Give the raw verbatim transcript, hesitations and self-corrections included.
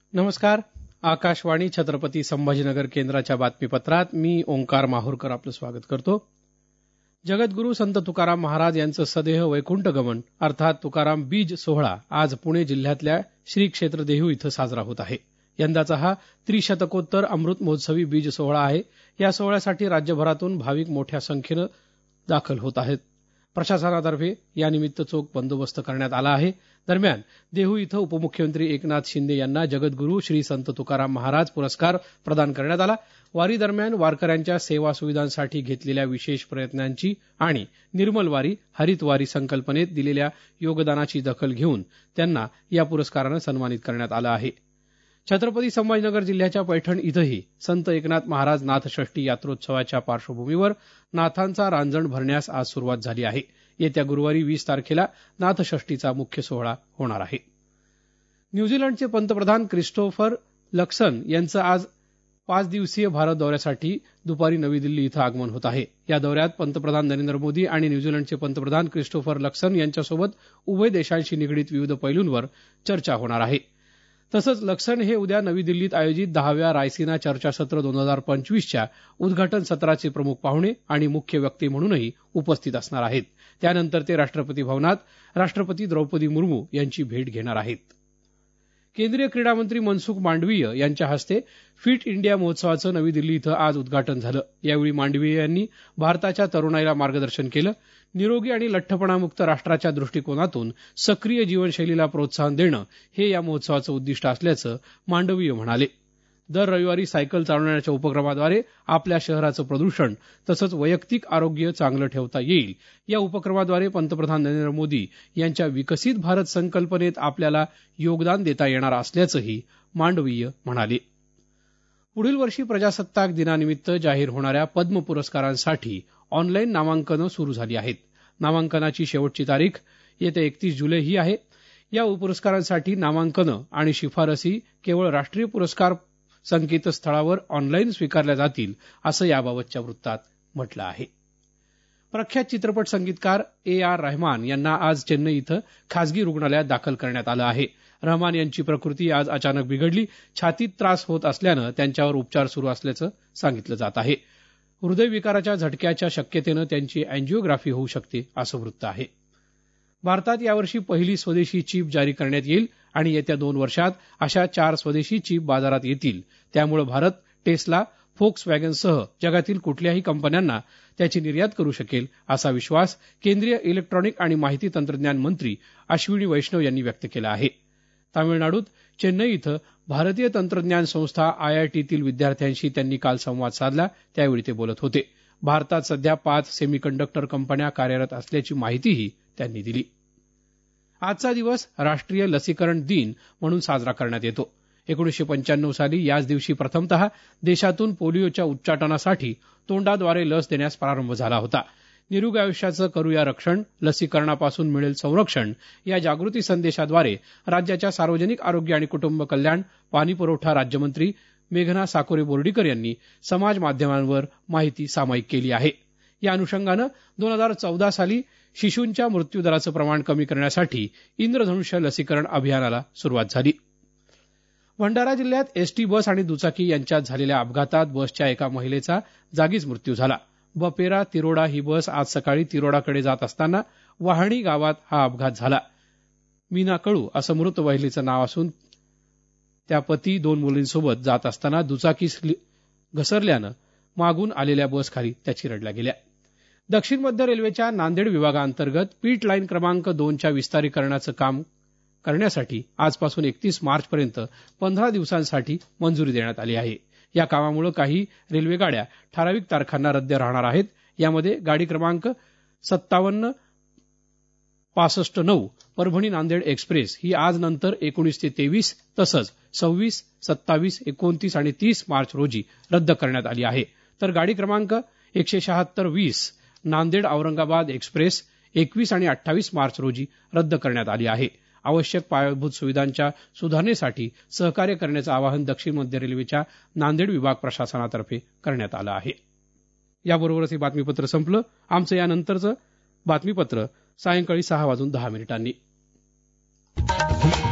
नमस्कार. आकाशवाणी छत्रपती संभाजीनगर केंद्राच्या बातमीपत्रात मी ओंकार माहूरकर आपलं स्वागत करतो. जगद्गुरू संत तुकाराम महाराज यांचं सदेह वैकुंठ गमन अर्थात तुकाराम बीज सोहळा आज पुणे जिल्ह्यातल्या श्री क्षेत्र देहू इथं साजरा होत आहे. यंदाचा हा त्रिशतकोत्तर अमृत महोत्सवी बीज सोहळा आहे. या सोहळ्यासाठी राज्यभरातून भाविक मोठ्या संख्येनं दाखल होत आहेत. प्रशासनातर्फे यानिमित्त चोख बंदोबस्त करण्यात आला आहे. दरम्यान देहू इथं उपमुख्यमंत्री एकनाथ शिंदे यांना जगद्गुरू श्री संत तुकाराम महाराज पुरस्कार प्रदान करण्यात आला. वारी दरम्यान वारकऱ्यांच्या सेवा सुविधांसाठी घेतलेल्या विशेष प्रयत्नांची आणि निर्मल वारी हरित वारी संकल्पनेत दिलेल्या योगदानाची दखल घेऊन त्यांना या पुरस्कारानं सन्मानित करण्यात आलं आहे. छत्रपती संभाजीनगर जिल्ह्याच्या पैठण इथंही संत एकनाथ महाराज नाथषष्ठी यात्रोत्सवाच्या पार्श्वभूमीवर नाथांचा रांजण भरण्यास आज सुरुवात झाली आहे. येत्या गुरुवारी वीस तारखेला नाथषष्ठीचा मुख्य सोहळा होणार आहे. न्यूझीलंडचे पंतप्रधान क्रिस्टोफर लक्सन यांचं आज पाच दिवसीय भारत दौऱ्यासाठी दुपारी नवी दिल्ली इथं आगमन होत आहे. या दौऱ्यात पंतप्रधान नरेंद्र मोदी आणि न्यूझीलंडचे पंतप्रधान क्रिस्टोफर लक्सन यांच्यासोबत उभय देशांशी निगडीत विविध पैलूंवर चर्चा होणार आहे. तसंच लक्सन हे उद्या नवी दिल्लीत आयोजित दहाव्या रायसिना चर्चासत्र दोन हजार पंचवीसच्या उद्घाटन सत्राचे प्रमुख पाहुणे आणि मुख्य वक्ते म्हणूनही उपस्थित असणार आहेत. त्यानंतर ते राष्ट्रपती भवनात राष्ट्रपती द्रौपदी मुर्मू यांची भेट घेणार आहेत. केंद्रीय क्रीडा मंत्री मनसुख मांडवीय यांच्या हस्ते फिट इंडिया महोत्सवाचं नवी दिल्ली इथं आज उद्घाटन झालं. यावेळी मांडवीय यांनी भारताच्या तरुणाईला मार्गदर्शन केलं. निरोगी आणि लठ्ठपणामुक्त राष्ट्राच्या दृष्टिकोनातून सक्रिय जीवनशैलीला प्रोत्साहन देणं हे या महोत्सवाचं उद्दिष्ट असल्याचं मांडवीय म्हणाले. दर रविवारी सायकल चालवण्याच्या उपक्रमाद्वारे आपल्या शहराचं प्रदूषण तसंच वैयक्तिक आरोग्य चांगलं ठेवता येईल. या उपक्रमाद्वारे पंतप्रधान नरेंद्र मोदी यांच्या विकसित भारत संकल्पनेत आपल्याला योगदान देता येणार असल्याचंही मांडवीय म्हणाले. पुढील वर्षी प्रजासत्ताक दिनानिमित्त जाहीर होणाऱ्या पद्म पुरस्कारांसाठी ऑनलाईन नामांकनं सुरू झाली आहेत. नामांकनाची शेवटची तारीख येत्या एकतीस जुलै ही आहे. या पुरस्कारांसाठी नामांकनं आणि शिफारसी केवळ राष्ट्रीय पुरस्कार संकेतस्थळावर ऑनलाईन स्वीकारल्या जातील असं याबाबतच्या वृत्तात म्हटलं आहे. प्रख्यात चित्रपट संगीतकार ए आर रहमान यांना आज चेन्नई इथं खासगी रुग्णालयात दाखल करण्यात आलं आहे. रहमान यांची प्रकृती आज अचानक बिघडली. छातीत त्रास होत असल्यानं त्यांच्यावर उपचार सुरू असल्याचं सांगितलं जात आहे. हृदयविकाराच्या झटक्याच्या शक्यतेनं त्यांची अँजिओग्राफी होऊ शकते असं वृत्त आहे. भारतात यावर्षी पहिली स्वदेशी चीप जारी करण्यात येईल आणि येत्या दोन वर्षात अशा चार स्वदेशी चीप बाजारात येतील. त्यामुळे भारत टेस्ला फोक्सवॅगनसह जगातील कुठल्याही कंपन्यांना त्याची निर्यात करू शकेल असा विश्वास केंद्रीय इलेक्ट्रॉनिक आणि माहिती तंत्रज्ञान मंत्री अश्विनी वैष्णव यांनी व्यक्त केला आहे. तामिळनाडूत चेन्नई इथं भारतीय तंत्रज्ञान संस्था आयआयटीतील विद्यार्थ्यांशी त्यांनी काल संवाद साधला. त्यावेळी ते बोलत होते. भारतात सध्या पाच सेमीकंडक्टर कंपन्या कार्यरत असल्याची माहितीही त्यांनी दिली. आजचा दिवस राष्ट्रीय लसीकरण दिन म्हणून साजरा करण्यात येतो. एकोणीसशे पंच्याण्णव साली याच दिवशी प्रथमतः देशातून पोलिओच्या उच्चाटनासाठी तोंडाद्वारे लस देण्यास प्रारंभ झाला होता. निरोगी आयुष्याचं करूया रक्षण, लसीकरणापासून मिळेल संरक्षण या जागृती संदेशाद्वारे राज्याच्या सार्वजनिक आरोग्य आणि कुटुंब कल्याण पाणीपुरवठा राज्यमंत्री मेघना साकोरे बोर्डीकर यांनी समाज माध्यमांवर माहिती सामायिक केली आहे. या अनुषंगानं दोन हजार चौदा साली शिशूंच्या मृत्यूदराचं प्रमाण कमी करण्यासाठी इंद्रधनुष्य लसीकरण अभियानाला सुरुवात झाली. भंडारा जिल्ह्यात एसटी बस आणि दुचाकी यांच्यात झालेल्या अपघातात बसच्या एका महिलेचा जागीच मृत्यू झाला. बपेरा तिरोडा ही बस आज सकाळी तिरोडाकडे जात असताना वाहणी गावात हा अपघात झाला. मीना कळू असं मृत महिलेचं नाव असून त्या पती दोन मुलींसोबत जात असताना दुचाकी घसरल्यानं मागून आलेल्या बसखाली त्या चिरडल्या गेल्या. दक्षिण मध्य रेल्वेच्या नांदेड विभागाअंतर्गत पीट लाईन क्रमांक दोनच्या विस्तारीकरणाचं काम करण्यासाठी आजपासून एकतीस मार्चपर्यंत पंधरा दिवसांसाठी मंजुरी देण्यात आली आहे. या कामामुळे काही रेल्वेगाड्या ठराविक तारखांना रद्द राहणार आहेत. यामध्ये गाडी क्रमांक सत्तावन्न पासष्ट नऊ परभणी नांदेड एक्सप्रेस ही आज नंतर एकोणीस ते तेवीस तसंच सव्वीस सत्तावीस एकोणतीस आणि तीस मार्च रोजी रद्द करण्यात आली आहे. तर गाडी क्रमांक एकशे शहात्तर वीस नांदेड औरंगाबाद एक्सप्रेस एकवीस आणि अठ्ठावीस मार्च रोजी रद्द करण्यात आली आहे. आवश्यक पायाभूत सुविधांच्या सुधारणेसाठी सहकार्य करण्याचं आवाहन दक्षिण मध्य रेल्वेच्या नांदेड विभाग प्रशासनातर्फे करण्यात आलं आहे. याबरोबरच हे बातमीपत्र संपलं. आमचं यानंतरचं बातमीपत्र सायंकाळी सहा वाजून दहा मिनिटांनी.